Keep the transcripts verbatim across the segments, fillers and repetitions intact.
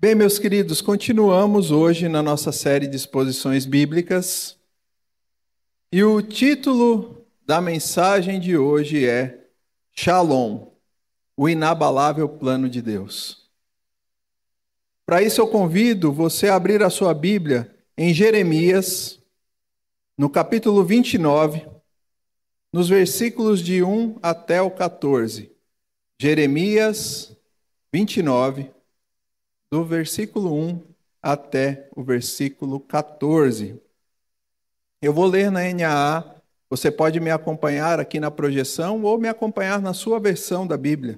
Bem, meus queridos, continuamos hoje na nossa série de exposições bíblicas. E o título da mensagem de hoje é Shalom, o inabalável plano de Deus. Para isso eu convido você a abrir a sua Bíblia em Jeremias, no capítulo vinte e nove, nos versículos de um até o quatorze. Jeremias vinte e nove, do versículo um até o versículo quatorze. Eu vou ler na N A A, você pode me acompanhar aqui na projeção ou me acompanhar na sua versão da Bíblia.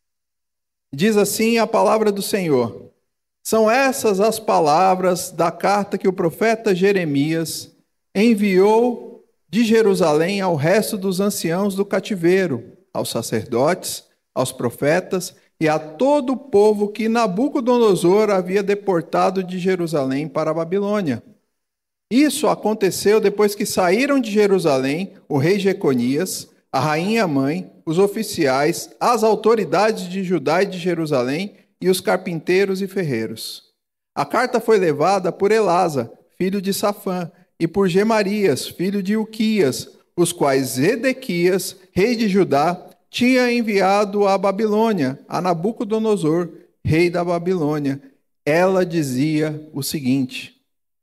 Diz assim a palavra do Senhor: são essas as palavras da carta que o profeta Jeremias enviou de Jerusalém ao resto dos anciãos do cativeiro, aos sacerdotes, aos profetas e a todo o povo que Nabucodonosor havia deportado de Jerusalém para a Babilônia. Isso aconteceu depois que saíram de Jerusalém o rei Jeconias, a rainha-mãe, os oficiais, as autoridades de Judá e de Jerusalém e os carpinteiros e ferreiros. A carta foi levada por Elasa, filho de Safã, e por Gemarias, filho de Uquias, os quais Zedequias, rei de Judá, tinha enviado à Babilônia, a Nabucodonosor, rei da Babilônia. Ela dizia o seguinte: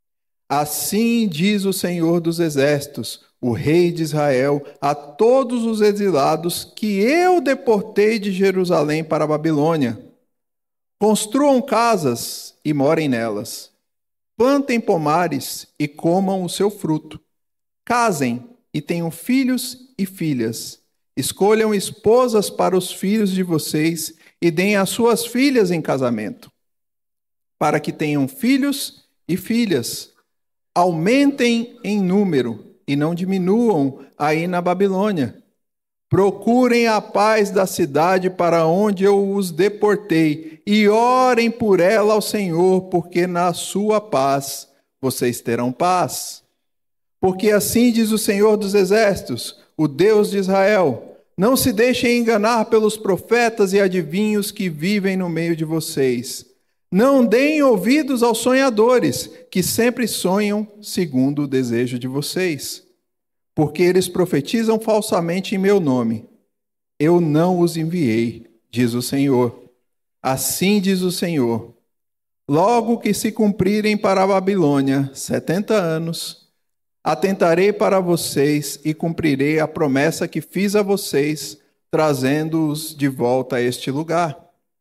assim diz o Senhor dos Exércitos, o rei de Israel, a todos os exilados que eu deportei de Jerusalém para a Babilônia: construam casas e morem nelas, plantem pomares e comam o seu fruto, casem e tenham filhos e filhas, escolham esposas para os filhos de vocês e deem as suas filhas em casamento, para que tenham filhos e filhas. Aumentem em número e não diminuam aí na Babilônia. Procurem a paz da cidade para onde eu os deportei e orem por ela ao Senhor, porque na sua paz vocês terão paz. Porque assim diz o Senhor dos Exércitos, o Deus de Israel: não se deixem enganar pelos profetas e adivinhos que vivem no meio de vocês. Não deem ouvidos aos sonhadores, que sempre sonham segundo o desejo de vocês. Porque eles profetizam falsamente em meu nome. Eu não os enviei, diz o Senhor. Assim diz o Senhor: logo que se cumprirem para a Babilônia setenta anos, atentarei para vocês e cumprirei a promessa que fiz a vocês, trazendo-os de volta a este lugar.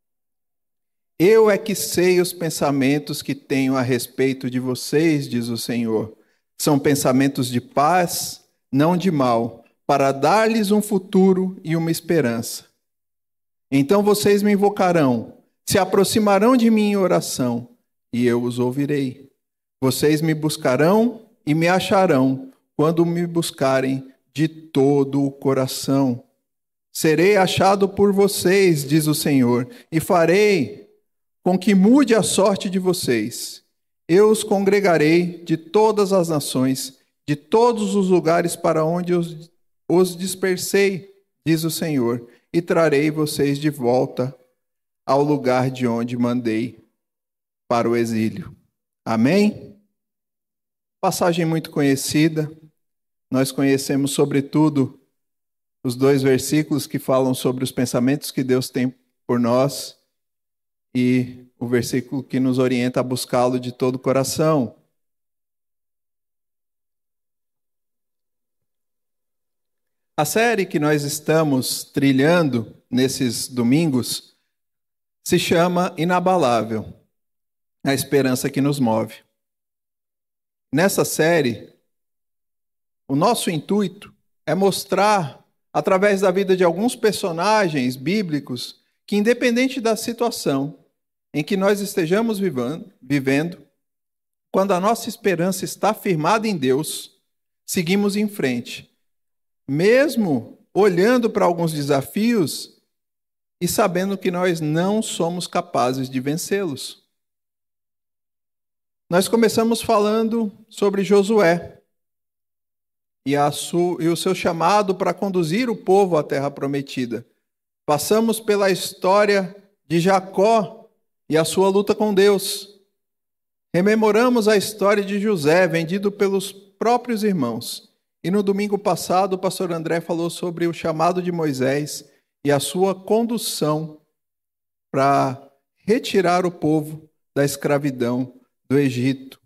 Eu é que sei os pensamentos que tenho a respeito de vocês, diz o Senhor. São pensamentos de paz, não de mal, para dar-lhes um futuro e uma esperança. Então vocês me invocarão, se aproximarão de mim em oração, e eu os ouvirei. Vocês me buscarão e me acharão quando me buscarem de todo o coração. Serei achado por vocês, diz o Senhor, e farei com que mude a sorte de vocês. Eu os congregarei de todas as nações, de todos os lugares para onde os, os dispersei, diz o Senhor, e trarei vocês de volta ao lugar de onde mandei para o exílio. Amém? Passagem muito conhecida. Nós conhecemos, sobretudo, os dois versículos que falam sobre os pensamentos que Deus tem por nós e o versículo que nos orienta a buscá-lo de todo o coração. A série que nós estamos trilhando nesses domingos se chama Inabalável, a esperança que nos move. Nessa série, o nosso intuito é mostrar, através da vida de alguns personagens bíblicos, que independente da situação em que nós estejamos vivendo, vivendo, quando a nossa esperança está firmada em Deus, seguimos em frente, mesmo olhando para alguns desafios e sabendo que nós não somos capazes de vencê-los. Nós começamos falando sobre Josué e, a su, e o seu chamado para conduzir o povo à terra prometida. Passamos pela história de Jacó e a sua luta com Deus. Rememoramos a história de José, vendido pelos próprios irmãos. E no domingo passado, o pastor André falou sobre o chamado de Moisés e a sua condução para retirar o povo da escravidão do Egito.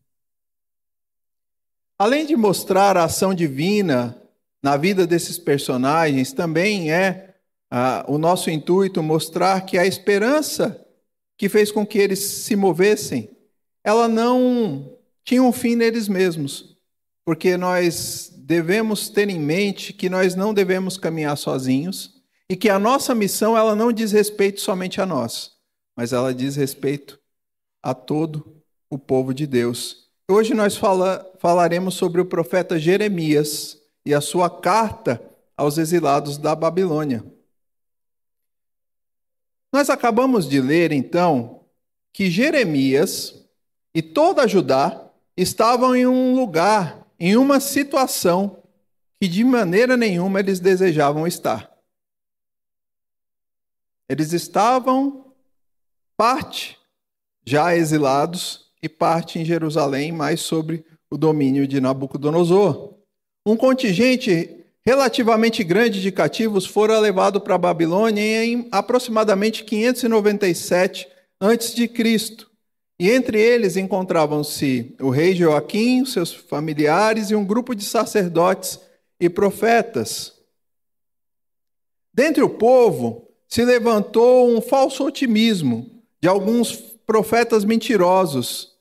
Além de mostrar a ação divina na vida desses personagens, também é ah, o nosso intuito mostrar que a esperança que fez com que eles se movessem, ela não tinha um fim neles mesmos, porque nós devemos ter em mente que nós não devemos caminhar sozinhos e que a nossa missão ela não diz respeito somente a nós, mas ela diz respeito a todo o povo de Deus. Hoje nós fala, falaremos sobre o profeta Jeremias e a sua carta aos exilados da Babilônia. Nós acabamos de ler, então, que Jeremias e toda Judá estavam em um lugar, em uma situação que de maneira nenhuma eles desejavam estar. Eles estavam, parte, já exilados, e parte em Jerusalém, mais sobre o domínio de Nabucodonosor. Um contingente relativamente grande de cativos fora levado para a Babilônia em aproximadamente quinhentos e noventa e sete antes de Cristo. E entre eles encontravam-se o rei Joaquim, seus familiares e um grupo de sacerdotes e profetas. Dentre o povo se levantou um falso otimismo de alguns profetas mentirosos,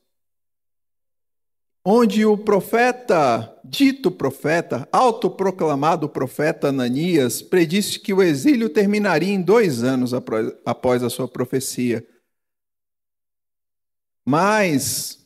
onde o profeta, dito profeta, autoproclamado profeta Ananias, predisse que o exílio terminaria em dois anos após a sua profecia. Mas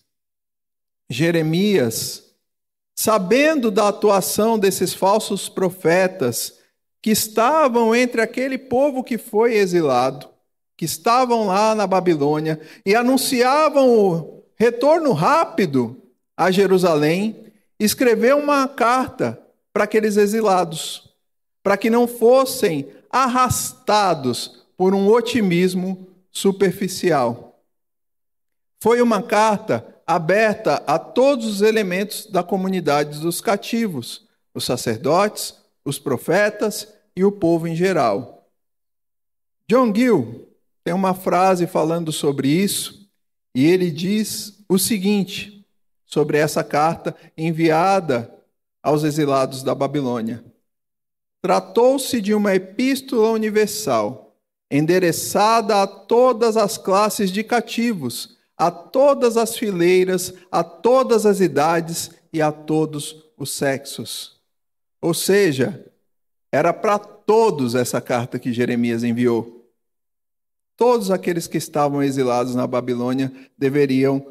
Jeremias, sabendo da atuação desses falsos profetas que estavam entre aquele povo que foi exilado, que estavam lá na Babilônia e anunciavam o retorno rápido a Jerusalém, escreveu uma carta para aqueles exilados, para que não fossem arrastados por um otimismo superficial. Foi uma carta aberta a todos os elementos da comunidade dos cativos, os sacerdotes, os profetas e o povo em geral. John Gill tem uma frase falando sobre isso, e ele diz o seguinte sobre essa carta enviada aos exilados da Babilônia. Tratou-se de uma epístola universal, endereçada a todas as classes de cativos, a todas as fileiras, a todas as idades e a todos os sexos. Ou seja, era para todos essa carta que Jeremias enviou. Todos aqueles que estavam exilados na Babilônia deveriam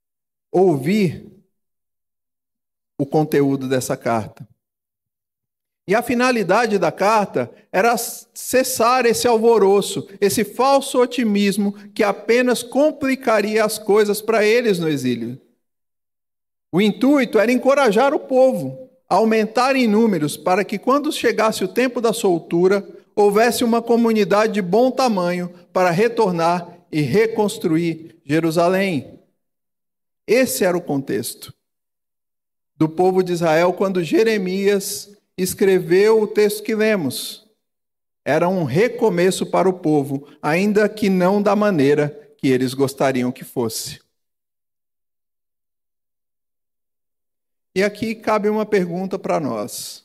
ouvir o conteúdo dessa carta. E a finalidade da carta era cessar esse alvoroço, esse falso otimismo que apenas complicaria as coisas para eles no exílio. O intuito era encorajar o povo a aumentar em números para que, quando chegasse o tempo da soltura, houvesse uma comunidade de bom tamanho para retornar e reconstruir Jerusalém. Esse era o contexto do povo de Israel quando Jeremias escreveu o texto que lemos. Era um recomeço para o povo, ainda que não da maneira que eles gostariam que fosse. E aqui cabe uma pergunta para nós.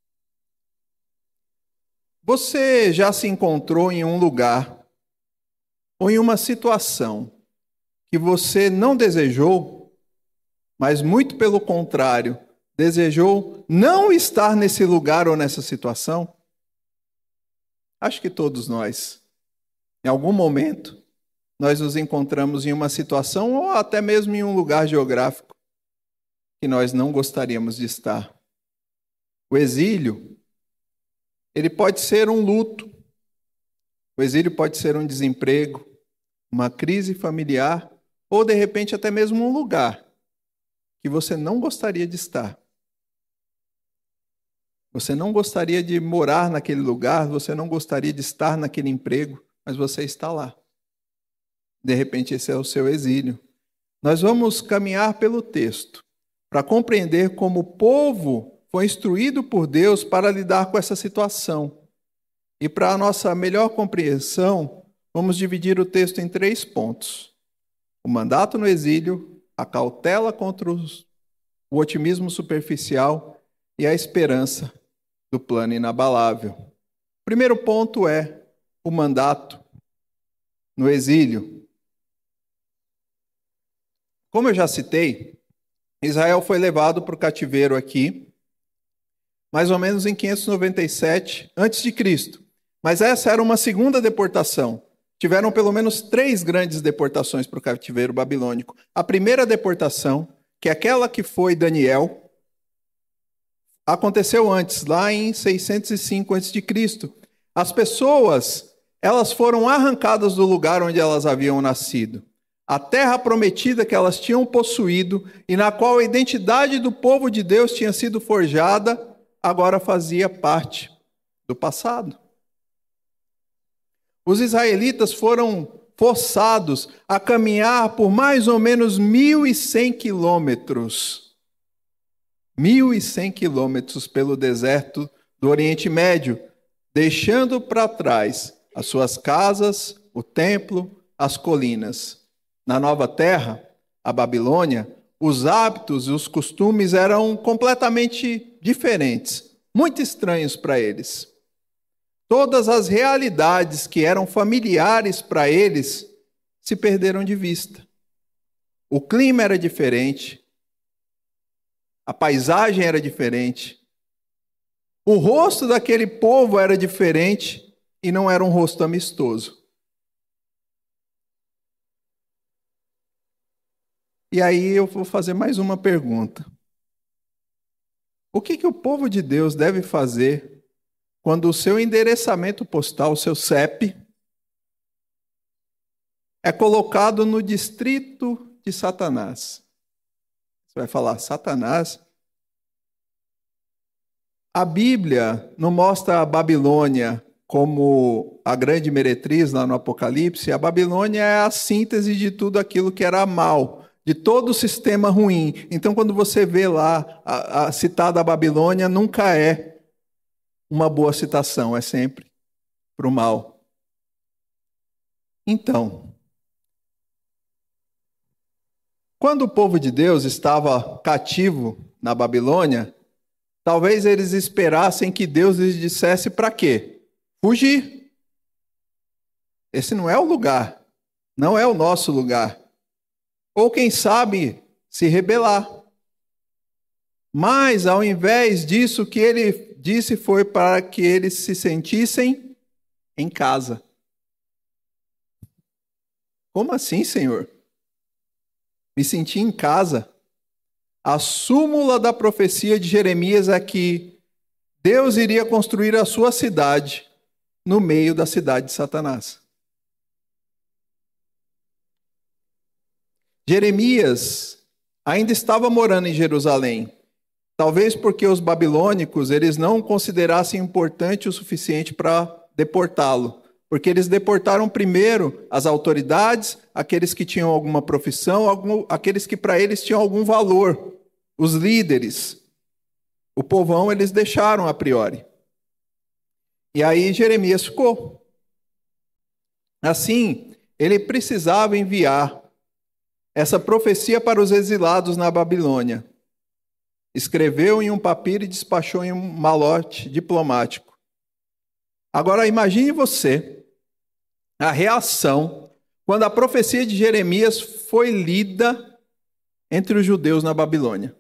Você já se encontrou em um lugar ou em uma situação que você não desejou, mas muito pelo contrário, desejou não estar nesse lugar ou nessa situação? Acho que todos nós, em algum momento, nós nos encontramos em uma situação ou até mesmo em um lugar geográfico que nós não gostaríamos de estar. O exílio, ele pode ser um luto, o exílio pode ser um desemprego, uma crise familiar, ou de repente até mesmo um lugar que você não gostaria de estar. Você não gostaria de morar naquele lugar, você não gostaria de estar naquele emprego, mas você está lá. De repente, esse é o seu exílio. Nós vamos caminhar pelo texto para compreender como o povo foi instruído por Deus para lidar com essa situação. E para a nossa melhor compreensão, vamos dividir o texto em três pontos: o mandato no exílio, a cautela contra os, o otimismo superficial e a esperança do plano inabalável. O primeiro ponto é o mandato no exílio. Como eu já citei, Israel foi levado para o cativeiro aqui, mais ou menos em quinhentos e noventa e sete antes de Cristo. Mas essa era uma segunda deportação. Tiveram pelo menos três grandes deportações para o cativeiro babilônico. A primeira deportação, que é aquela que foi Daniel, aconteceu antes, lá em seiscentos e cinco antes de Cristo. As pessoas, elas foram arrancadas do lugar onde elas haviam nascido. A terra prometida que elas tinham possuído e na qual a identidade do povo de Deus tinha sido forjada, agora fazia parte do passado. Os israelitas foram forçados a caminhar por mais ou menos mil e cem quilômetros. Mil e cem quilômetros pelo deserto do Oriente Médio, deixando para trás as suas casas, o templo, as colinas. Na nova terra, a Babilônia, os hábitos e os costumes eram completamente diferentes, muito estranhos para eles. Todas as realidades que eram familiares para eles se perderam de vista. O clima era diferente, a paisagem era diferente, o rosto daquele povo era diferente e não era um rosto amistoso. E aí eu vou fazer mais uma pergunta. O que que o povo de Deus deve fazer quando o seu endereçamento postal, o seu C E P, é colocado no distrito de Satanás? Você vai falar, Satanás? A Bíblia não mostra a Babilônia como a grande meretriz lá no Apocalipse. A Babilônia é a síntese de tudo aquilo que era mal, de todo o sistema ruim. Então, quando você vê lá a, a citada Babilônia, nunca é uma boa citação, é sempre para o mal. Então, quando o povo de Deus estava cativo na Babilônia, talvez eles esperassem que Deus lhes dissesse para quê? Fugir. Esse não é o lugar, não é o nosso lugar. Ou quem sabe, se rebelar. Mas, ao invés disso, o que ele disse foi para que eles se sentissem em casa. Como assim, Senhor? Me senti em casa? A súmula da profecia de Jeremias é que Deus iria construir a sua cidade no meio da cidade de Satanás. Jeremias ainda estava morando em Jerusalém, talvez porque os babilônicos eles não considerassem importante o suficiente para deportá-lo, porque eles deportaram primeiro as autoridades, aqueles que tinham alguma profissão, algum, aqueles que para eles tinham algum valor, os líderes. O povão eles deixaram a priori. E aí Jeremias ficou. Assim, ele precisava enviar essa profecia para os exilados na Babilônia. Escreveu em um papiro e despachou em um malote diplomático. Agora imagine você a reação quando a profecia de Jeremias foi lida entre os judeus na Babilônia.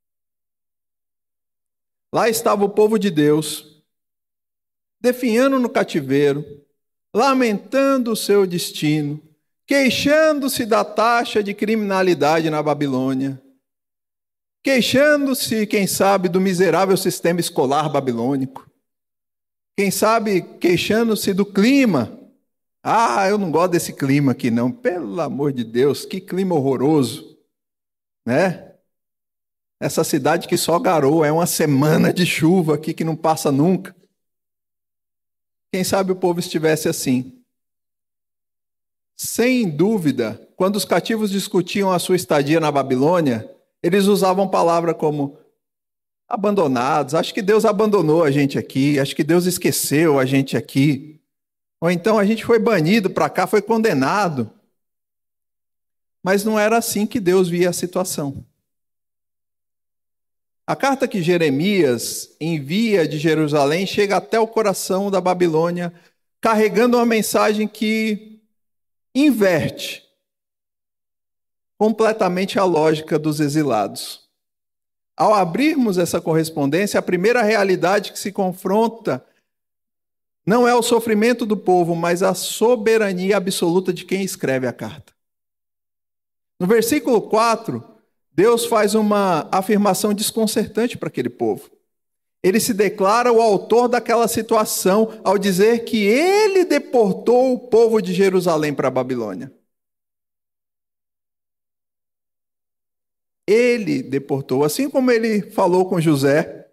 Lá estava o povo de Deus, definhando no cativeiro, lamentando o seu destino, queixando-se da taxa de criminalidade na Babilônia, queixando-se, quem sabe, do miserável sistema escolar babilônico, quem sabe, queixando-se do clima. Ah, eu não gosto desse clima aqui não, pelo amor de Deus, que clima horroroso, né? Essa cidade que só garoa, é uma semana de chuva aqui que não passa nunca. Quem sabe o povo estivesse assim. Sem dúvida, quando os cativos discutiam a sua estadia na Babilônia, eles usavam palavras como abandonados, acho que Deus abandonou a gente aqui, acho que Deus esqueceu a gente aqui, ou então a gente foi banido para cá, foi condenado. Mas não era assim que Deus via a situação. A carta que Jeremias envia de Jerusalém chega até o coração da Babilônia, carregando uma mensagem que inverte completamente a lógica dos exilados. Ao abrirmos essa correspondência, a primeira realidade que se confronta não é o sofrimento do povo, mas a soberania absoluta de quem escreve a carta. No versículo quatro, Deus faz uma afirmação desconcertante para aquele povo. Ele se declara o autor daquela situação ao dizer que ele deportou o povo de Jerusalém para a Babilônia. Ele deportou, assim como ele falou com José,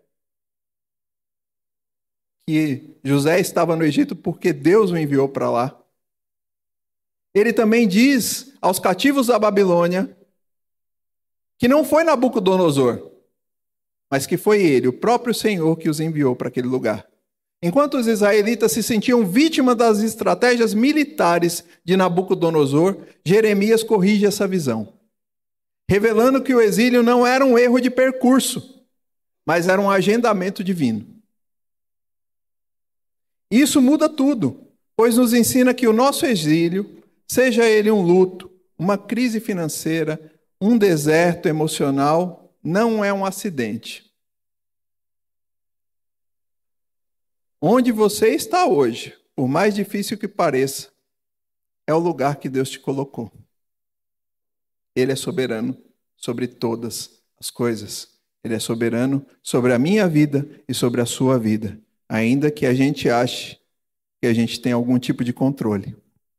que José estava no Egito porque Deus o enviou para lá. Ele também diz aos cativos da Babilônia que não foi Nabucodonosor, mas que foi ele, o próprio Senhor, que os enviou para aquele lugar. Enquanto os israelitas se sentiam vítimas das estratégias militares de Nabucodonosor, Jeremias corrige essa visão, revelando que o exílio não era um erro de percurso, mas era um agendamento divino. Isso muda tudo, pois nos ensina que o nosso exílio, seja ele um luto, uma crise financeira, um deserto emocional, não é um acidente. Onde você está hoje, por mais difícil que pareça, é o lugar que Deus te colocou. Ele é soberano sobre todas as coisas. Ele é soberano sobre a minha vida e sobre a sua vida, ainda que a gente ache que a gente tem algum tipo de controle.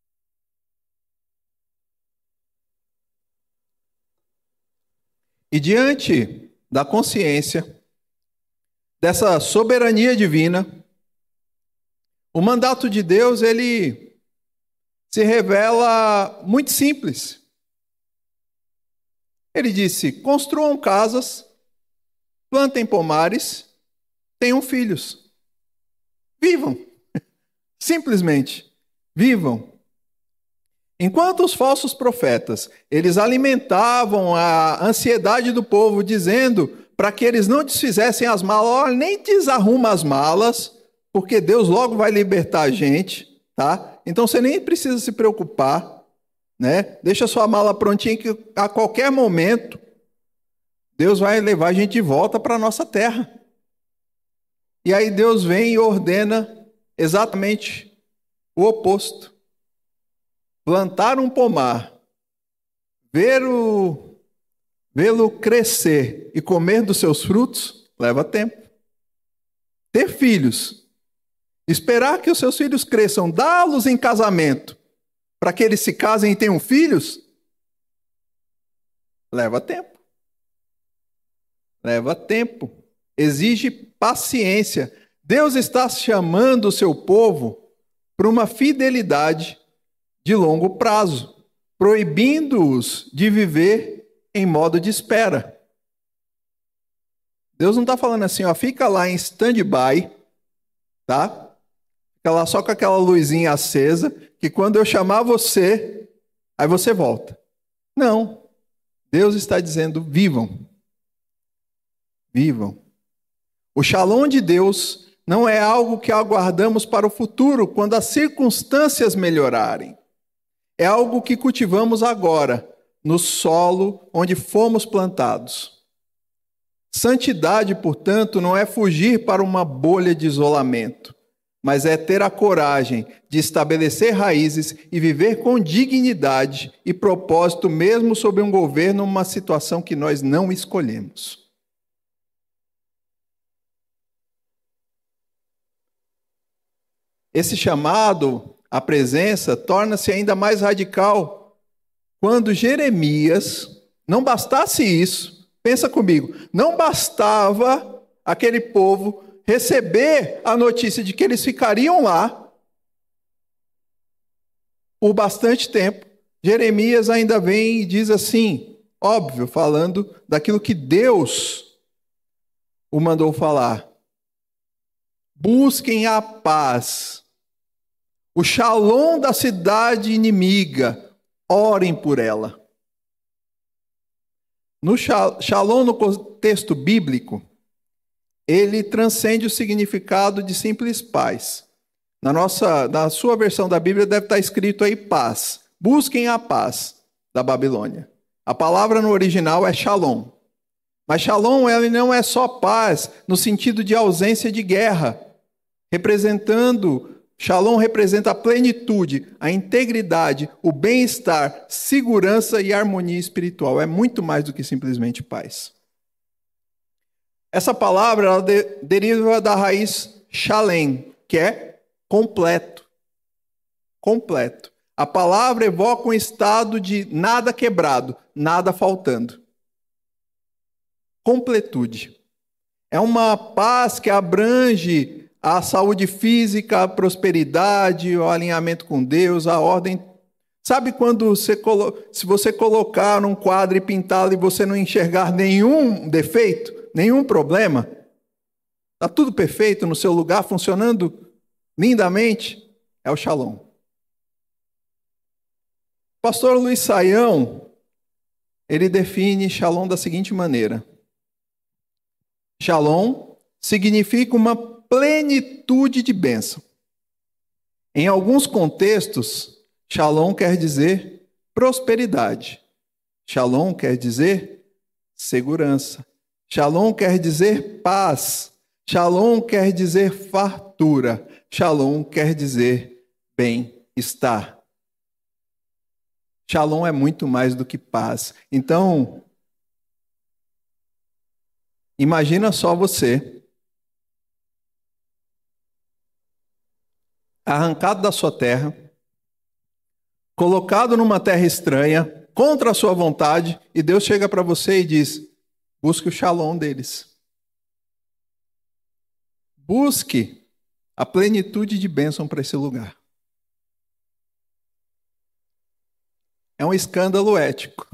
E diante da consciência dessa soberania divina, o mandato de Deus, ele se revela muito simples. Ele disse: construam casas, plantem pomares, tenham filhos. Vivam. Simplesmente, vivam. Enquanto os falsos profetas, eles alimentavam a ansiedade do povo, dizendo para que eles não desfizessem as malas, olha, nem desarruma as malas, porque Deus logo vai libertar a gente, tá? Então você nem precisa se preocupar, né? Deixa sua mala prontinha que a qualquer momento Deus vai levar a gente de volta para a nossa terra. E aí Deus vem e ordena exatamente o oposto. Plantar um pomar, ver o, vê-lo crescer e comer dos seus frutos, leva tempo. Ter filhos, esperar que os seus filhos cresçam, dá-los em casamento, para que eles se casem e tenham filhos, leva tempo. Leva tempo, exige paciência. Deus está chamando o seu povo para uma fidelidade de longo prazo, proibindo-os de viver em modo de espera. Deus não está falando assim, ó, fica lá em stand-by, tá? Fica lá só com aquela luzinha acesa, que quando eu chamar você, aí você volta. Não. Deus está dizendo, vivam. Vivam. O shalom de Deus não é algo que aguardamos para o futuro, quando as circunstâncias melhorarem. É algo que cultivamos agora, no solo onde fomos plantados. Santidade, portanto, não é fugir para uma bolha de isolamento, mas é ter a coragem de estabelecer raízes e viver com dignidade e propósito, mesmo sob um governo, uma situação que nós não escolhemos. Esse chamado à presença torna-se ainda mais radical quando Jeremias, não bastasse isso, pensa comigo, não bastava aquele povo receber a notícia de que eles ficariam lá, por bastante tempo, Jeremias ainda vem e diz assim, óbvio, falando daquilo que Deus o mandou falar. Busquem a paz, o shalom da cidade inimiga, orem por ela. No shalom, no contexto bíblico, ele transcende o significado de simples paz. Na, nossa, na sua versão da Bíblia deve estar escrito aí paz. Busquem a paz da Babilônia. A palavra no original é shalom. Mas shalom ele não é só paz no sentido de ausência de guerra. Representando, shalom representa a plenitude, a integridade, o bem-estar, segurança e harmonia espiritual. É muito mais do que simplesmente paz. Essa palavra ela de, deriva da raiz shalem, que é completo. Completo. A palavra evoca um estado de nada quebrado, nada faltando. Completude. É uma paz que abrange a saúde física, a prosperidade, o alinhamento com Deus, a ordem. Sabe quando você colo... se você colocar um quadro e pintá-lo e você não enxergar nenhum defeito, nenhum problema? Está tudo perfeito no seu lugar, funcionando lindamente? É o shalom. O pastor Luiz Saião, ele define shalom da seguinte maneira. Shalom significa uma plenitude de bênção. Em alguns contextos, shalom quer dizer prosperidade. Shalom quer dizer segurança. Shalom quer dizer paz. Shalom quer dizer fartura. Shalom quer dizer bem-estar. Shalom é muito mais do que paz. Então, imagina só você, arrancado da sua terra, colocado numa terra estranha, contra a sua vontade, e Deus chega para você e diz, busque o shalom deles. Busque a plenitude de bênção para esse lugar. É um escândalo ético.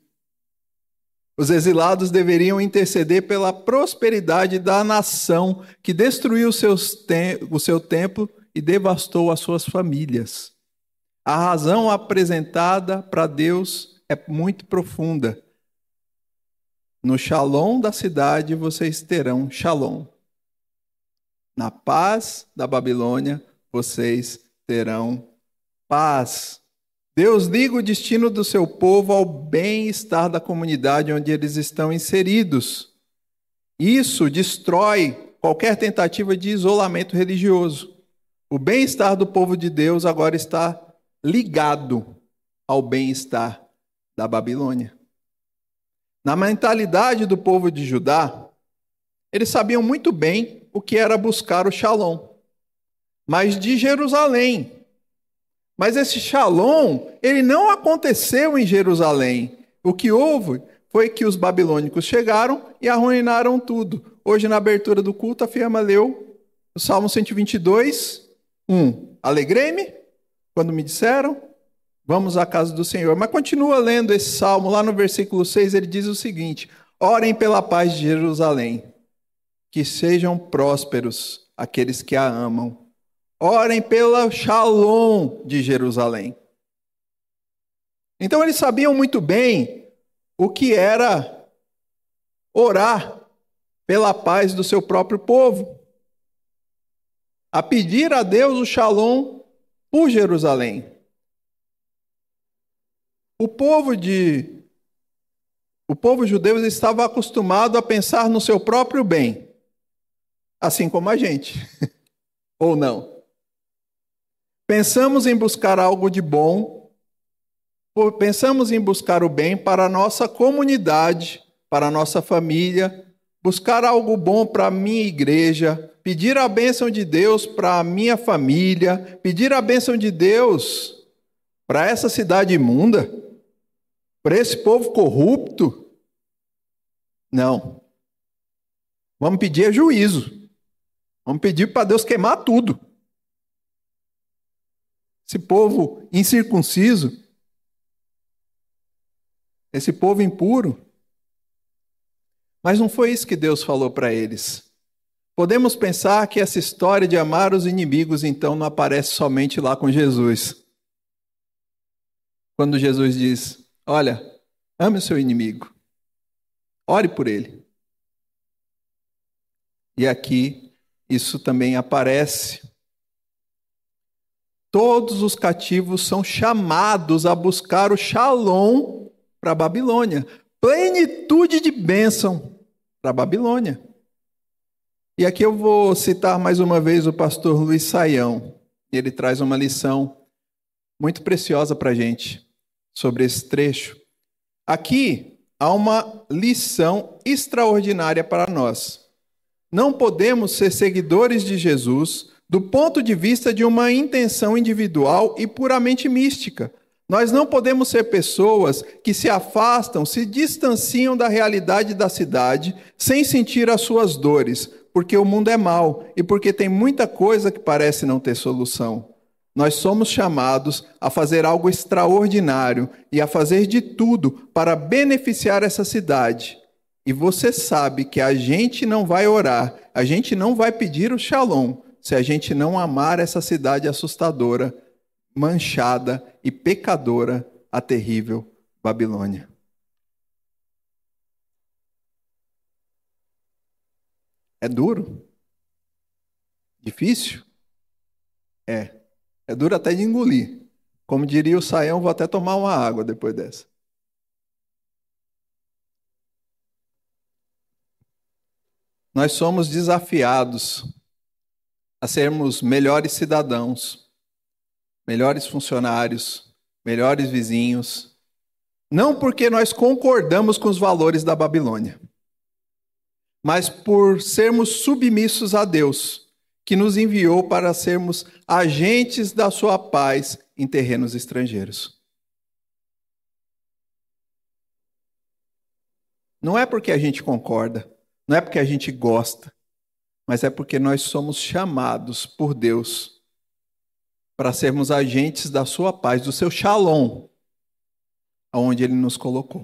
Os exilados deveriam interceder pela prosperidade da nação que destruiu seus te- o seu templo e devastou as suas famílias. A razão apresentada para Deus é muito profunda. No shalom da cidade vocês terão shalom. Na paz da Babilônia vocês terão paz. Deus liga o destino do seu povo ao bem-estar da comunidade onde eles estão inseridos. Isso destrói qualquer tentativa de isolamento religioso. O bem-estar do povo de Deus agora está ligado ao bem-estar da Babilônia. Na mentalidade do povo de Judá, eles sabiam muito bem o que era buscar o shalom, mas de Jerusalém. Mas esse shalom, ele não aconteceu em Jerusalém. O que houve foi que os babilônicos chegaram e arruinaram tudo. Hoje, na abertura do culto, a Fiamma leu o Salmo cento e vinte e dois, um. Alegrei-me quando me disseram, vamos à casa do Senhor. Mas continua lendo esse salmo, lá no versículo seis, ele diz o seguinte, orem pela paz de Jerusalém, que sejam prósperos aqueles que a amam. Orem pela shalom de Jerusalém. Então eles sabiam muito bem o que era orar pela paz do seu próprio povo. A pedir a Deus o shalom por Jerusalém. O povo de o povo judeu estava acostumado a pensar no seu próprio bem, assim como a gente. Ou não? Pensamos em buscar algo de bom, pensamos em buscar o bem para a nossa comunidade, para a nossa família, buscar algo bom para a minha igreja, pedir a bênção de Deus para a minha família, pedir a bênção de Deus para essa cidade imunda, para esse povo corrupto. Não. Vamos pedir juízo. Vamos pedir para Deus queimar tudo. esse povo incircunciso, esse povo impuro. Mas não foi isso que Deus falou para eles. Podemos pensar que essa história de amar os inimigos, então, não aparece somente lá com Jesus. Quando Jesus diz, olha, ame o seu inimigo, ore por ele. E aqui, isso também aparece. Todos os cativos são chamados a buscar o Shalom para a Babilônia. Plenitude de bênção para a Babilônia. E aqui eu vou citar mais uma vez o pastor Luiz Saião. Ele traz uma lição muito preciosa para a gente sobre esse trecho. Aqui há uma lição extraordinária para nós. Não podemos ser seguidores de Jesus do ponto de vista de uma intenção individual e puramente mística. Nós não podemos ser pessoas que se afastam, se distanciam da realidade da cidade sem sentir as suas dores, porque o mundo é mau e porque tem muita coisa que parece não ter solução. Nós somos chamados a fazer algo extraordinário e a fazer de tudo para beneficiar essa cidade. E você sabe que a gente não vai orar, a gente não vai pedir o Shalom, se a gente não amar essa cidade assustadora, manchada e pecadora, a terrível Babilônia. É duro? Difícil? É. É duro até de engolir. Como diria o Saião, vou até tomar uma água depois dessa. Nós somos desafiados a sermos melhores cidadãos, melhores funcionários, melhores vizinhos, não porque nós concordamos com os valores da Babilônia, mas por sermos submissos a Deus, que nos enviou para sermos agentes da sua paz em terrenos estrangeiros. Não é porque a gente concorda, não é porque a gente gosta, mas é porque nós somos chamados por Deus para sermos agentes da sua paz, do seu Shalom, aonde Ele nos colocou.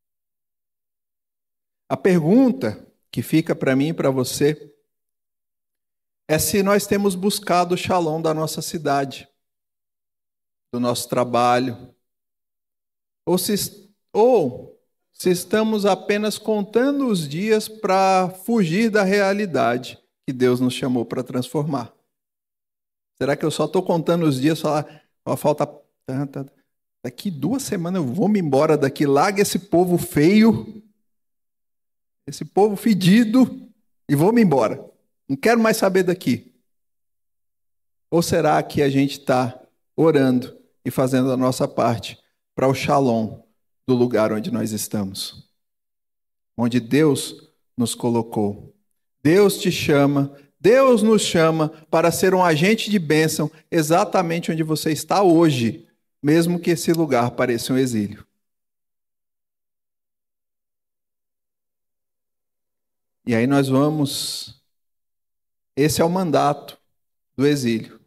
A pergunta que fica para mim e para você é se nós temos buscado o Shalom da nossa cidade, do nosso trabalho, ou se, ou se estamos apenas contando os dias para fugir da realidade que Deus nos chamou para transformar. Será que eu só estou contando os dias, falar, ó, falta tanta, daqui duas semanas eu vou me embora daqui, larga esse povo feio, esse povo fedido, e vou me embora. Não quero mais saber daqui. Ou será que a gente está orando e fazendo a nossa parte para o Shalom do lugar onde nós estamos? Onde Deus nos colocou. Deus te chama, Deus nos chama para ser um agente de bênção exatamente onde você está hoje, mesmo que esse lugar pareça um exílio. E aí nós vamos... Esse é o mandato do exílio.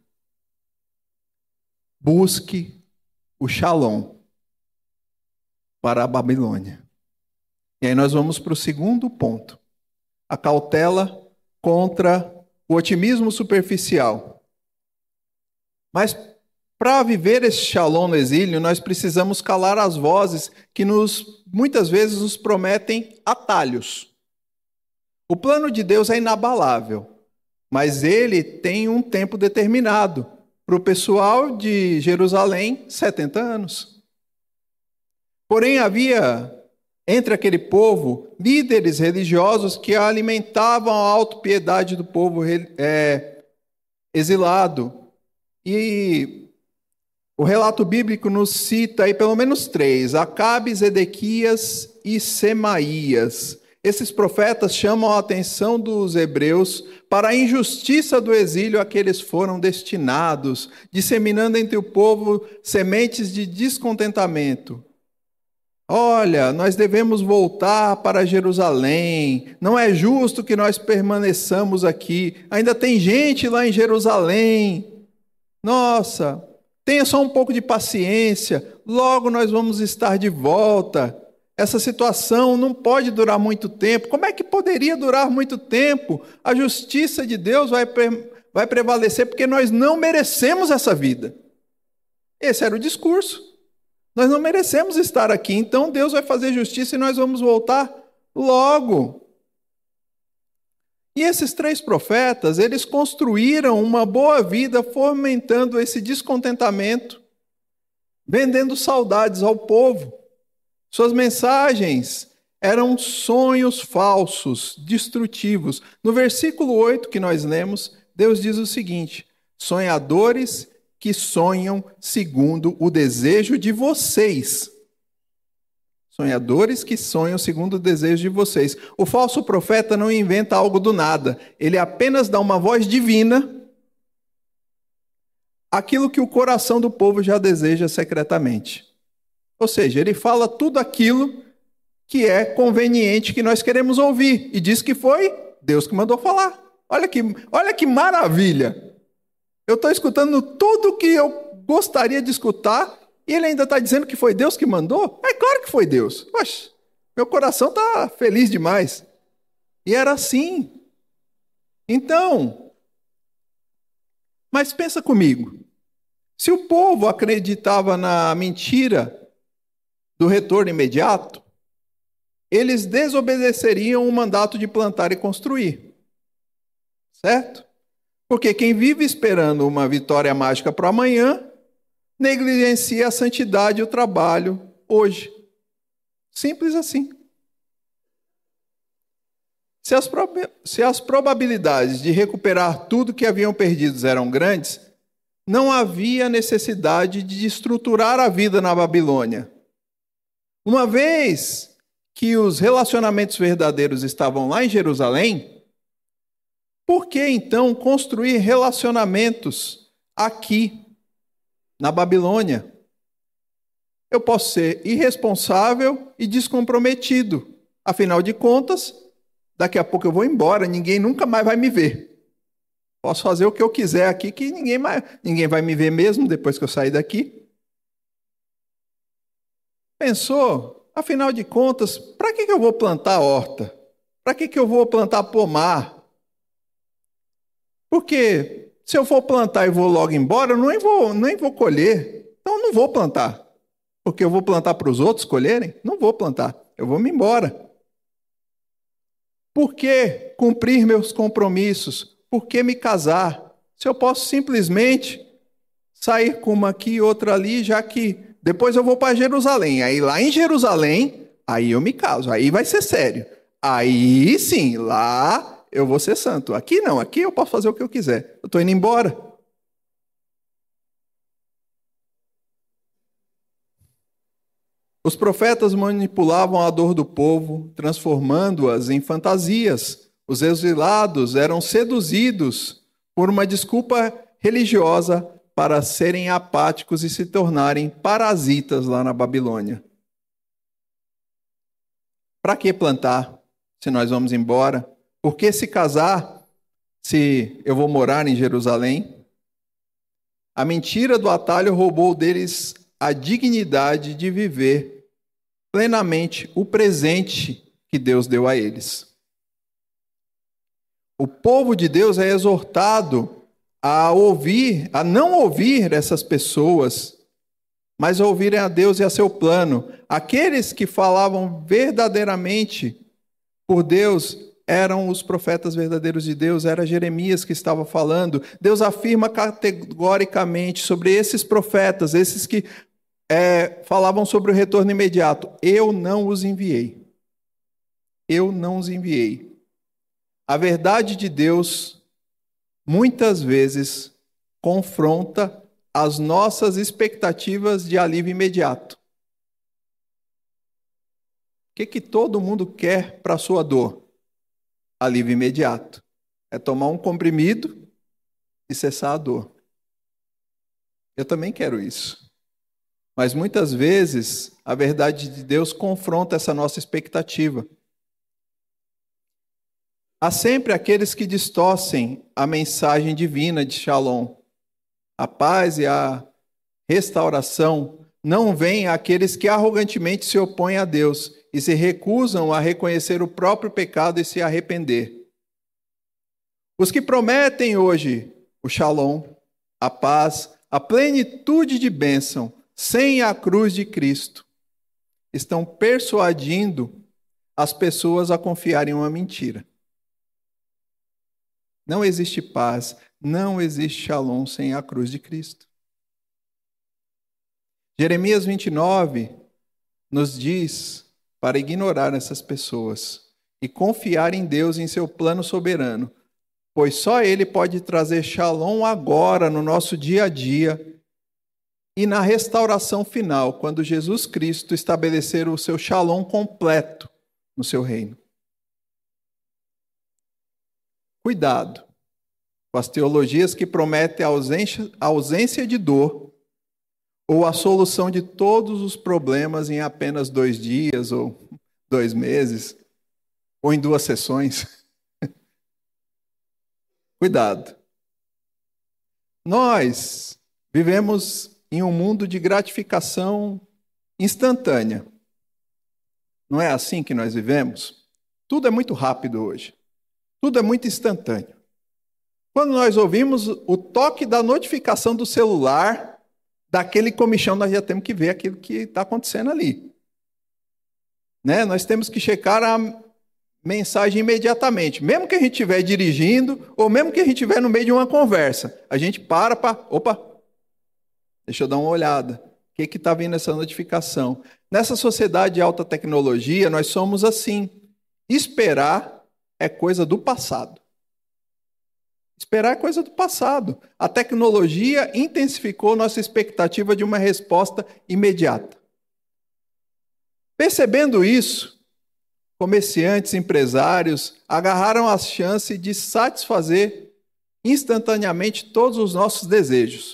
Busque o Shalom para a Babilônia. E aí nós vamos para o segundo ponto. A cautela contra o otimismo superficial. Mas para viver esse Shalom no exílio, nós precisamos calar as vozes que nos, muitas vezes nos prometem atalhos. O plano de Deus é inabalável. Mas ele tem um tempo determinado. Para o pessoal de Jerusalém, setenta anos. Porém, havia entre aquele povo líderes religiosos que alimentavam a autopiedade do povo é, exilado. E o relato bíblico nos cita aí pelo menos três: Acabe, Zedequias e Semaías. Esses profetas chamam a atenção dos hebreus para a injustiça do exílio a que eles foram destinados, disseminando entre o povo sementes de descontentamento. Olha, nós devemos voltar para Jerusalém, não é justo que nós permaneçamos aqui, ainda tem gente lá em Jerusalém. Nossa, Tenha só um pouco de paciência, logo nós vamos estar de volta. Essa situação não pode durar muito tempo. Como é que poderia durar muito tempo? A justiça de Deus vai, vai prevalecer porque nós não merecemos essa vida. Esse era o discurso. Nós não merecemos estar aqui, então Deus vai fazer justiça e nós vamos voltar logo. E esses três profetas, eles construíram uma boa vida fomentando esse descontentamento, vendendo saudades ao povo. Suas mensagens eram sonhos falsos, destrutivos. No versículo oito que nós lemos, Deus diz o seguinte: sonhadores que sonham segundo o desejo de vocês. Sonhadores que sonham segundo o desejo de vocês. O falso profeta não inventa algo do nada. Ele apenas dá uma voz divina àquilo que o coração do povo já deseja secretamente. Ou seja, ele fala tudo aquilo que é conveniente que nós queremos ouvir. E diz que foi Deus que mandou falar. Olha que, olha que maravilha! Eu estou escutando tudo o que eu gostaria de escutar e ele ainda está dizendo que foi Deus que mandou? É claro que foi Deus. Poxa, meu coração está feliz demais. E era assim. Então, mas pensa comigo. Se o povo acreditava na mentira do retorno imediato, eles desobedeceriam o mandato de plantar e construir. Certo? Porque quem vive esperando uma vitória mágica para amanhã, negligencia a santidade e o trabalho hoje. Simples assim. Se as, prob- se as probabilidades de recuperar tudo que haviam perdido eram grandes, não havia necessidade de estruturar a vida na Babilônia. Uma vez que os relacionamentos verdadeiros estavam lá em Jerusalém, por que então construir relacionamentos aqui, na Babilônia? Eu posso ser irresponsável e descomprometido. Afinal de contas, daqui a pouco eu vou embora, ninguém nunca mais vai me ver. Posso fazer o que eu quiser aqui, que ninguém, mais, ninguém vai me ver mesmo depois que eu sair daqui. Pensou? Afinal de contas, para que eu vou plantar horta? Para que eu vou plantar pomar? Porque se eu for plantar e vou logo embora, eu nem vou, nem vou colher. Então eu não vou plantar. Porque eu vou plantar para os outros colherem? Não vou plantar. Eu vou me embora. Por que cumprir meus compromissos? Por que me casar? Se eu posso simplesmente sair com uma aqui e outra ali, já que depois eu vou para Jerusalém. Aí lá em Jerusalém, aí eu me caso. Aí vai ser sério. Aí sim, lá eu vou ser santo. Aqui não, aqui eu posso fazer o que eu quiser. Eu estou indo embora. Os profetas manipulavam a dor do povo, transformando-as em fantasias. Os exilados eram seduzidos por uma desculpa religiosa para serem apáticos e se tornarem parasitas lá na Babilônia. Para que plantar se nós vamos embora? Por que se casar se eu vou morar em Jerusalém? A mentira do atalho roubou deles a dignidade de viver plenamente o presente que Deus deu a eles. O povo de Deus é exortado a ouvir, a não ouvir essas pessoas, mas a ouvirem a Deus e a seu plano. Aqueles que falavam verdadeiramente por Deus eram os profetas verdadeiros de Deus, era Jeremias que estava falando. Deus afirma categoricamente sobre esses profetas, esses que é, falavam sobre o retorno imediato: eu não os enviei. Eu não os enviei. A verdade de Deus, muitas vezes, confronta as nossas expectativas de alívio imediato. O que, que todo mundo quer para a sua dor? Alívio imediato. É tomar um comprimido e cessar a dor. Eu também quero isso. Mas muitas vezes a verdade de Deus confronta essa nossa expectativa. Há sempre aqueles que distorcem a mensagem divina de Shalom, a paz e a restauração não vem àqueles que arrogantemente se opõem a Deus e se recusam a reconhecer o próprio pecado e se arrepender. Os que prometem hoje o shalom, a paz, a plenitude de bênção, sem a cruz de Cristo, estão persuadindo as pessoas a confiarem em uma mentira. Não existe paz, não existe shalom sem a cruz de Cristo. Jeremias vinte e nove nos diz para ignorar essas pessoas e confiar em Deus e em seu plano soberano, pois só Ele pode trazer shalom agora no nosso dia a dia e na restauração final, quando Jesus Cristo estabelecer o seu shalom completo no seu reino. Cuidado com as teologias que prometem a ausência, a ausência de dor ou a solução de todos os problemas em apenas dois dias ou dois meses ou em duas sessões. Cuidado. Nós vivemos em um mundo de gratificação instantânea. Não é assim que nós vivemos? Tudo é muito rápido hoje. Tudo é muito instantâneo. Quando nós ouvimos o toque da notificação do celular, daquele comichão, nós já temos que ver aquilo que está acontecendo ali. Né? Nós temos que checar a mensagem imediatamente. Mesmo que a gente estiver dirigindo, ou mesmo que a gente estiver no meio de uma conversa, a gente para para... Opa, deixa eu dar uma olhada. O que está vindo essa notificação? Nessa sociedade de alta tecnologia, nós somos assim. Esperar é coisa do passado. Esperar é coisa do passado. A tecnologia intensificou nossa expectativa de uma resposta imediata. Percebendo isso, comerciantes, empresários agarraram a chance de satisfazer instantaneamente todos os nossos desejos.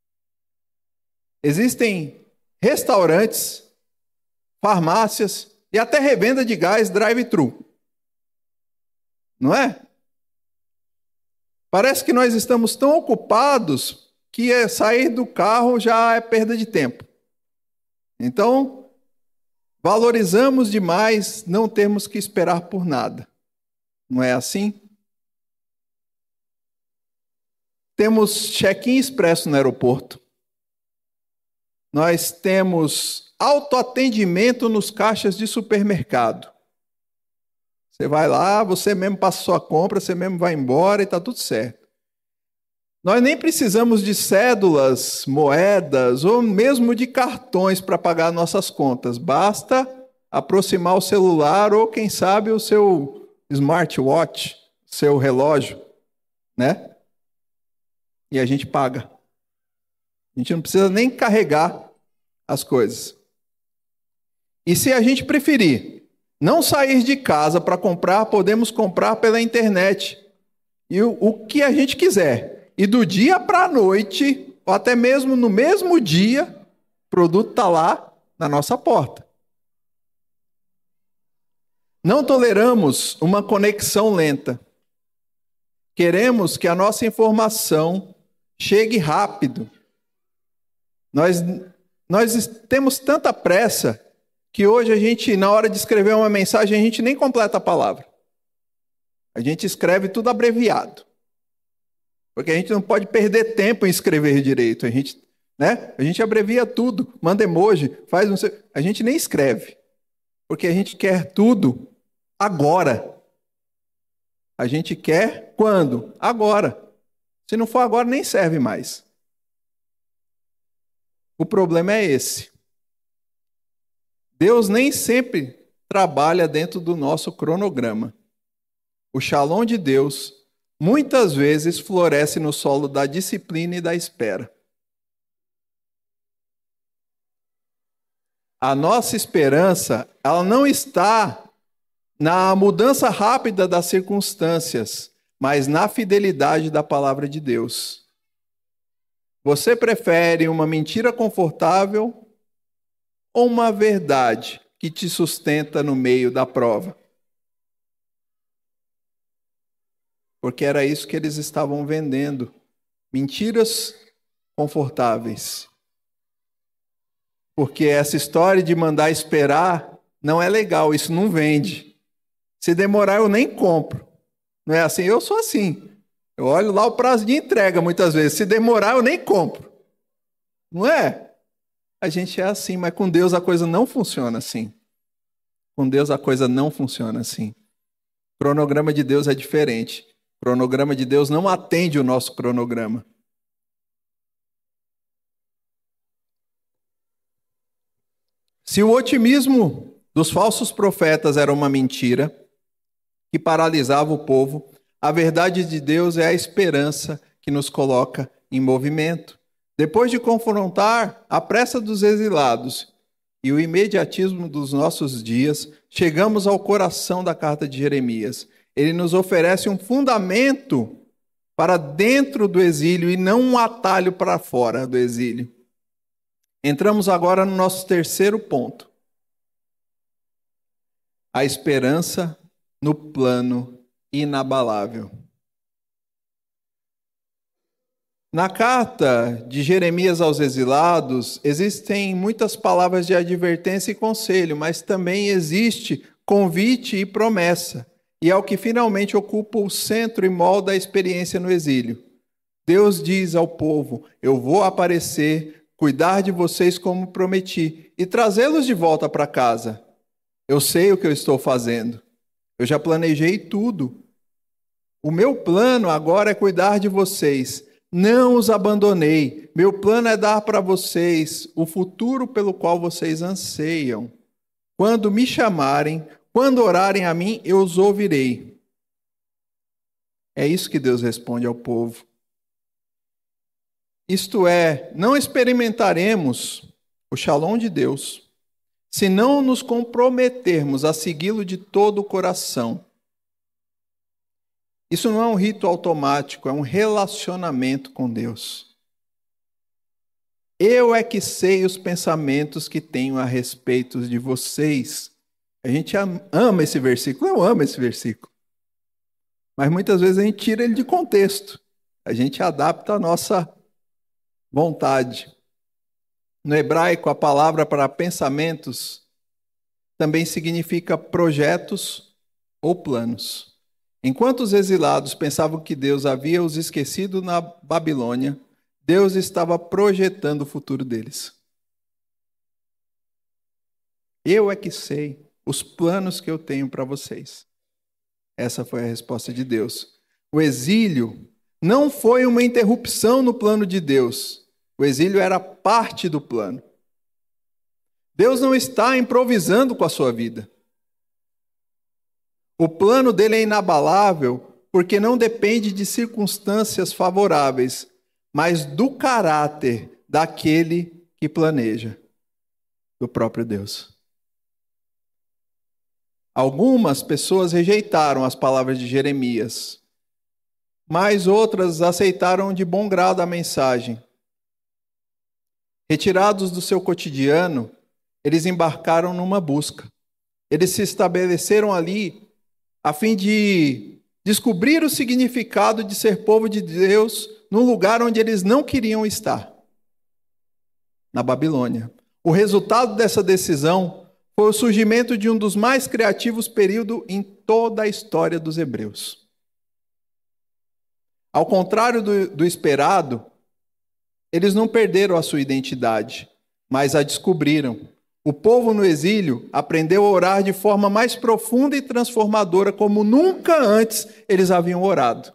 Existem restaurantes, farmácias e até revenda de gás drive-thru. Não é? Parece que nós estamos tão ocupados que sair do carro já é perda de tempo. Então, valorizamos demais não termos que esperar por nada. Não é assim? Temos check-in expresso no aeroporto. Nós temos autoatendimento nos caixas de supermercado. Você vai lá, você mesmo passa sua compra, você mesmo vai embora e está tudo certo. Nós nem precisamos de cédulas, moedas ou mesmo de cartões para pagar nossas contas. Basta aproximar o celular ou, quem sabe, o seu smartwatch, seu relógio, né? E a gente paga. A gente não precisa nem carregar as coisas. E se a gente preferir não sair de casa para comprar, podemos comprar pela internet. E o, o que a gente quiser. E do dia para a noite, ou até mesmo no mesmo dia, o produto está lá na nossa porta. Não toleramos uma conexão lenta. Queremos que a nossa informação chegue rápido. Nós, nós temos tanta pressa que hoje a gente, na hora de escrever uma mensagem, a gente nem completa a palavra. A gente escreve tudo abreviado. Porque a gente não pode perder tempo em escrever direito. A gente, né? A gente abrevia tudo, manda emoji, faz um... A gente nem escreve. Porque a gente quer tudo agora. A gente quer quando? Agora. Se não for agora, nem serve mais. O problema é esse. Deus nem sempre trabalha dentro do nosso cronograma. O shalom de Deus muitas vezes floresce no solo da disciplina e da espera. A nossa esperança, ela não está na mudança rápida das circunstâncias, mas na fidelidade da palavra de Deus. Você prefere uma mentira confortável ou uma verdade que te sustenta no meio da prova? Porque era isso que eles estavam vendendo. Mentiras confortáveis. Porque essa história de mandar esperar não é legal, isso não vende. Se demorar, eu nem compro. Não é assim? Eu sou assim. Eu olho lá o prazo de entrega muitas vezes. Se demorar, eu nem compro. Não é? A gente é assim, mas com Deus a coisa não funciona assim. Com Deus a coisa não funciona assim. O cronograma de Deus é diferente. O cronograma de Deus não atende o nosso cronograma. Se o otimismo dos falsos profetas era uma mentira que paralisava o povo, a verdade de Deus é a esperança que nos coloca em movimento. Depois de confrontar a pressa dos exilados e o imediatismo dos nossos dias, chegamos ao coração da carta de Jeremias. Ele nos oferece um fundamento para dentro do exílio e não um atalho para fora do exílio. Entramos agora no nosso terceiro ponto. A esperança no plano inabalável. Na carta de Jeremias aos exilados, existem muitas palavras de advertência e conselho, mas também existe convite e promessa, e é o que finalmente ocupa o centro e molda a experiência no exílio. Deus diz ao povo: eu vou aparecer, cuidar de vocês como prometi, e trazê-los de volta para casa. Eu sei o que eu estou fazendo. Eu já planejei tudo. O meu plano agora é cuidar de vocês. Não os abandonei. Meu plano é dar para vocês o futuro pelo qual vocês anseiam. Quando me chamarem, quando orarem a mim, eu os ouvirei. É isso que Deus responde ao povo. Isto é, não experimentaremos o Shalom de Deus se não nos comprometermos a segui-lo de todo o coração. Isso não é um rito automático, é um relacionamento com Deus. Eu é que sei os pensamentos que tenho a respeito de vocês. A gente ama esse versículo, eu amo esse versículo. Mas muitas vezes a gente tira ele de contexto. A gente adapta a nossa vontade. No hebraico, a palavra para pensamentos também significa projetos ou planos. Enquanto os exilados pensavam que Deus havia os esquecido na Babilônia, Deus estava projetando o futuro deles. Eu é que sei os planos que eu tenho para vocês. Essa foi a resposta de Deus. O exílio não foi uma interrupção no plano de Deus. O exílio era parte do plano. Deus não está improvisando com a sua vida. O plano dele é inabalável porque não depende de circunstâncias favoráveis, mas do caráter daquele que planeja, do próprio Deus. Algumas pessoas rejeitaram as palavras de Jeremias, mas outras aceitaram de bom grado a mensagem. Retirados do seu cotidiano, eles embarcaram numa busca. Eles se estabeleceram ali a fim de descobrir o significado de ser povo de Deus num lugar onde eles não queriam estar, na Babilônia. O resultado dessa decisão foi o surgimento de um dos mais criativos períodos em toda a história dos hebreus. Ao contrário do, do esperado, eles não perderam a sua identidade, mas a descobriram. O povo no exílio aprendeu a orar de forma mais profunda e transformadora, como nunca antes eles haviam orado.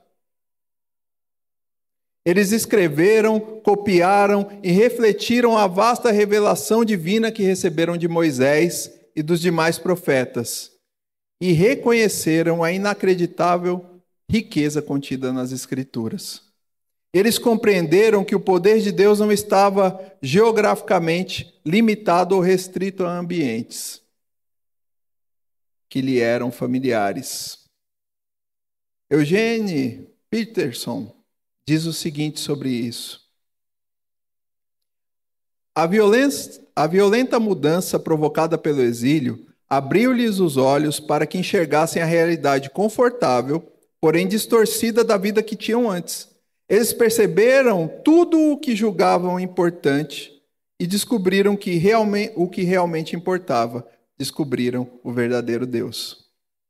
Eles escreveram, copiaram e refletiram a vasta revelação divina que receberam de Moisés e dos demais profetas, e reconheceram a inacreditável riqueza contida nas Escrituras. Eles compreenderam que o poder de Deus não estava geograficamente limitado ou restrito a ambientes que lhe eram familiares. Eugene Peterson diz o seguinte sobre isso: a violência, a violenta mudança provocada pelo exílio abriu-lhes os olhos para que enxergassem a realidade confortável, porém distorcida da vida que tinham antes. Eles perceberam tudo o que julgavam importante e descobriram que realmente, o que realmente importava. Descobriram o verdadeiro Deus.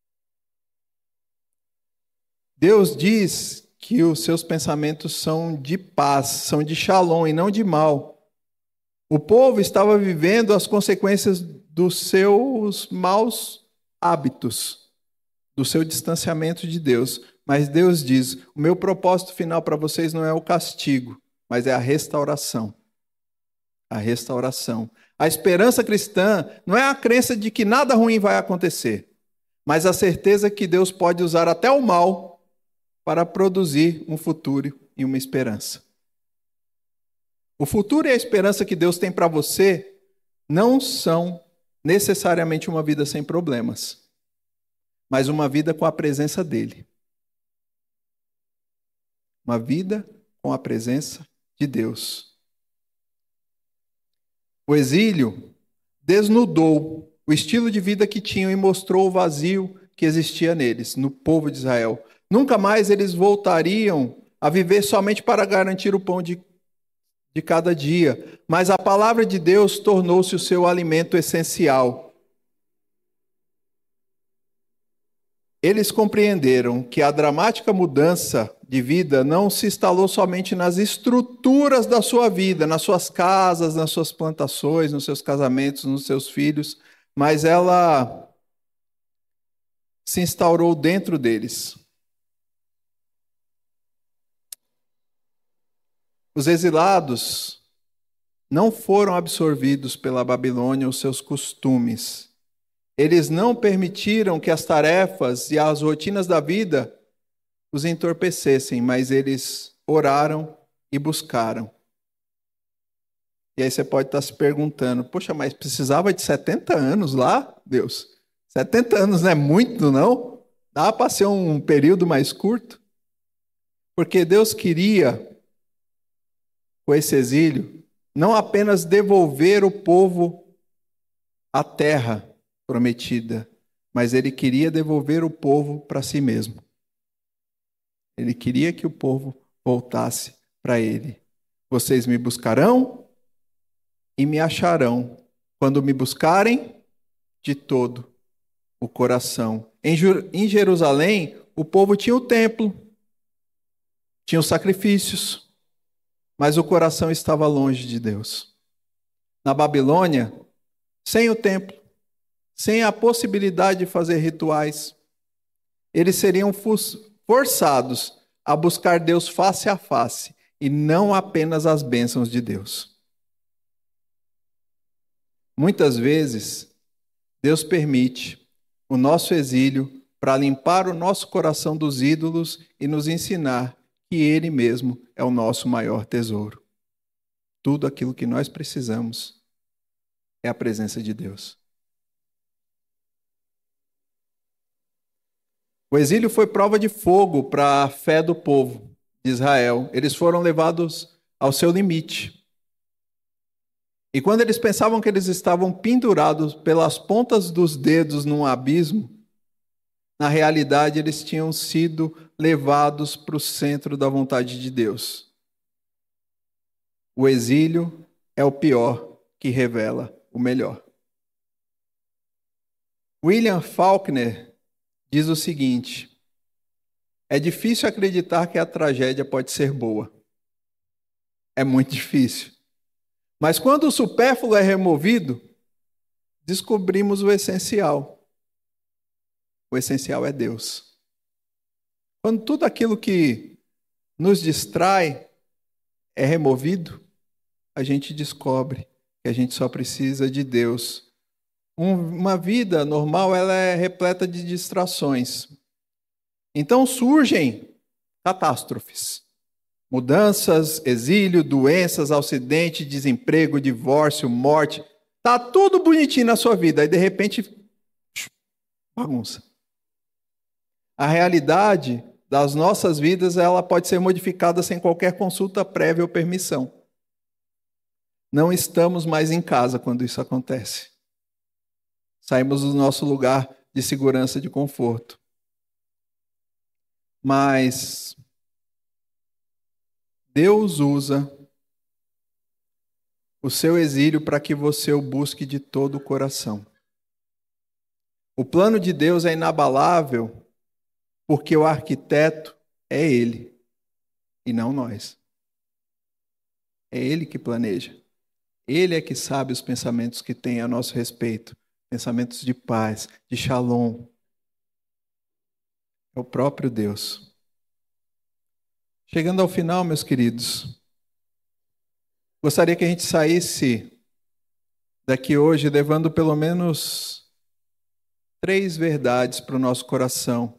Deus diz que os seus pensamentos são de paz, são de shalom e não de mal. O povo estava vivendo as consequências dos seus maus hábitos, do seu distanciamento de Deus. Mas Deus diz: o meu propósito final para vocês não é o castigo, mas é a restauração. A restauração. A esperança cristã não é a crença de que nada ruim vai acontecer, mas a certeza que Deus pode usar até o mal para produzir um futuro e uma esperança. O futuro e a esperança que Deus tem para você não são necessariamente uma vida sem problemas, mas uma vida com a presença dele. Uma vida com a presença de Deus. O exílio desnudou o estilo de vida que tinham e mostrou o vazio que existia neles, no povo de Israel. Nunca mais eles voltariam a viver somente para garantir o pão de, de cada dia, mas a palavra de Deus tornou-se o seu alimento essencial. Eles compreenderam que a dramática mudança de vida não se instalou somente nas estruturas da sua vida, nas suas casas, nas suas plantações, nos seus casamentos, nos seus filhos, mas ela se instaurou dentro deles. Os exilados não foram absorvidos pela Babilônia os seus costumes. Eles não permitiram que as tarefas e as rotinas da vida os entorpecessem, mas eles oraram e buscaram. E aí você pode estar se perguntando: poxa, mas precisava de setenta anos lá, Deus? setenta anos não é muito, não? Dá para ser um período mais curto? Porque Deus queria, com esse exílio, não apenas devolver o povo à terra prometida, mas ele queria devolver o povo para si mesmo. Ele queria que o povo voltasse para ele. Vocês me buscarão e me acharão quando me buscarem de todo o coração. Em Jerusalém, o povo tinha o templo, tinha os sacrifícios, mas o coração estava longe de Deus. Na Babilônia, sem o templo, sem a possibilidade de fazer rituais, eles seriam forçados a buscar Deus face a face e não apenas as bênçãos de Deus. Muitas vezes, Deus permite o nosso exílio para limpar o nosso coração dos ídolos e nos ensinar que Ele mesmo é o nosso maior tesouro. Tudo aquilo que nós precisamos é a presença de Deus. O exílio foi prova de fogo para a fé do povo de Israel. Eles foram levados ao seu limite. E quando eles pensavam que eles estavam pendurados pelas pontas dos dedos num abismo, na realidade eles tinham sido levados para o centro da vontade de Deus. O exílio é o pior que revela o melhor. William Faulkner diz o seguinte: é difícil acreditar que a tragédia pode ser boa. É muito difícil. Mas quando o supérfluo é removido, descobrimos o essencial. O essencial é Deus. Quando tudo aquilo que nos distrai é removido, a gente descobre que a gente só precisa de Deus. Uma vida normal, ela é repleta de distrações. Então surgem catástrofes. Mudanças, exílio, doenças, acidente, desemprego, divórcio, morte. Tá tudo bonitinho na sua vida. Aí, de repente, bagunça. A realidade das nossas vidas, ela pode ser modificada sem qualquer consulta prévia ou permissão. Não estamos mais em casa quando isso acontece. Saímos do nosso lugar de segurança e de conforto. Mas Deus usa o seu exílio para que você o busque de todo o coração. O plano de Deus é inabalável porque o arquiteto é Ele e não nós. É Ele que planeja. Ele é que sabe os pensamentos que tem a nosso respeito. Pensamentos de paz, de shalom. É o próprio Deus. Chegando ao final, meus queridos, gostaria que a gente saísse daqui hoje levando pelo menos três verdades para o nosso coração.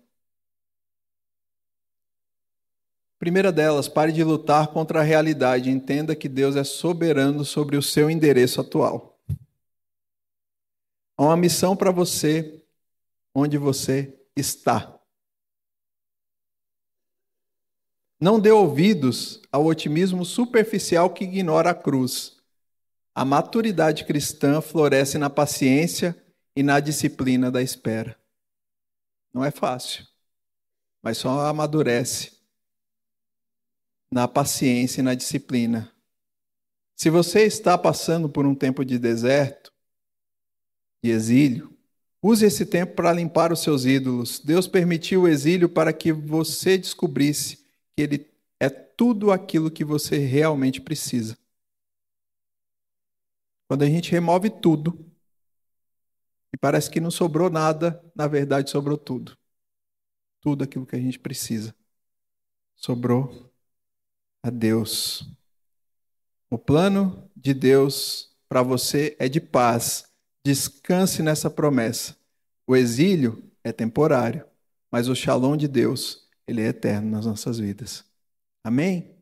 Primeira delas, pare de lutar contra a realidade. Entenda que Deus é soberano sobre o seu endereço atual. Há uma missão para você onde você está. Não dê ouvidos ao otimismo superficial que ignora a cruz. A maturidade cristã floresce na paciência e na disciplina da espera. Não é fácil, mas só amadurece na paciência e na disciplina. Se você está passando por um tempo de deserto, de exílio, use esse tempo para limpar os seus ídolos. Deus permitiu o exílio para que você descobrisse que Ele é tudo aquilo que você realmente precisa. Quando a gente remove tudo, e parece que não sobrou nada, na verdade sobrou tudo. Tudo aquilo que a gente precisa. Sobrou a Deus. O plano de Deus para você é de paz. Descanse nessa promessa. O exílio é temporário, mas o shalom de Deus, ele é eterno nas nossas vidas. Amém?